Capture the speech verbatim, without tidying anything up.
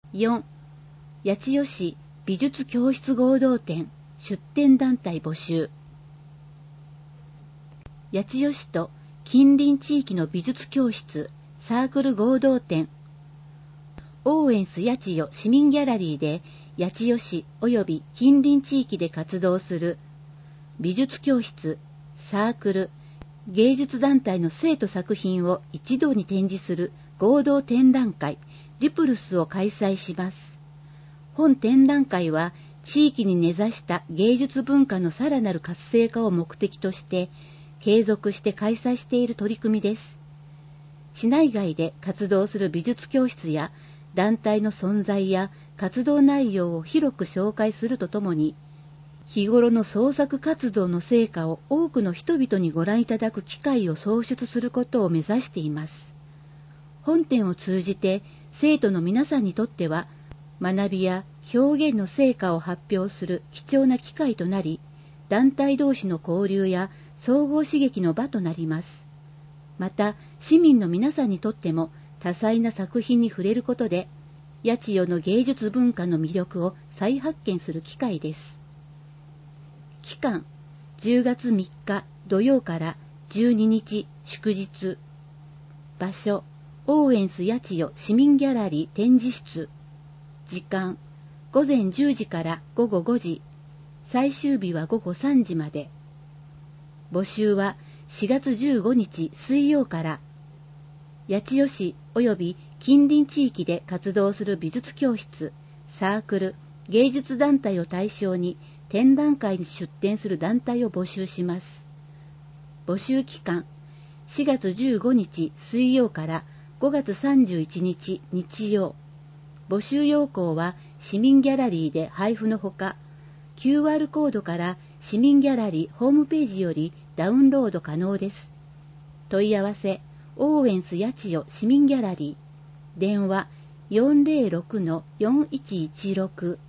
よん、八千代市美術教室合同展出展団体募集。八千代市と近隣地域の美術教室サークル合同展、オーエンス八千代市民ギャラリーで八千代市及び近隣地域で活動する美術教室、サークル、芸術団体の生徒作品を一堂に展示する合同展覧会リプルスを開催します。本展覧会は地域に根ざした芸術文化のさらなる活性化を目的として継続して開催している取り組みです。市内外で活動する美術教室や団体の存在や活動内容を広く紹介するとともに、日頃の創作活動の成果を多くの人々にご覧いただく機会を創出することを目指しています。本展を通じて生徒の皆さんにとっては、学びや表現の成果を発表する貴重な機会となり、団体同士の交流や総合刺激の場となります。また、市民の皆さんにとっても多彩な作品に触れることで、八千代の芸術文化の魅力を再発見する機会です。期間、じゅうがつみっか土曜からじゅうににち祝日。場所、オーエンス八千代市民ギャラリー展示室。時間、ごぜんじゅうじからごごごじ。最終日はごごさんじまで。募集はしがつじゅうごにち水曜から。八千代市及び近隣地域で活動する美術教室、サークル、芸術団体を対象に展覧会に出展する団体を募集します。募集期間、しがつじゅうごにち水曜からごがつさんじゅういちにち日曜。募集要項は市民ギャラリーで配布のほか、キューアール コードから市民ギャラリーホームページよりダウンロード可能です。問い合わせ、オーエンス八千代市民ギャラリー。電話 よんぜろろくのよんいちいちろく。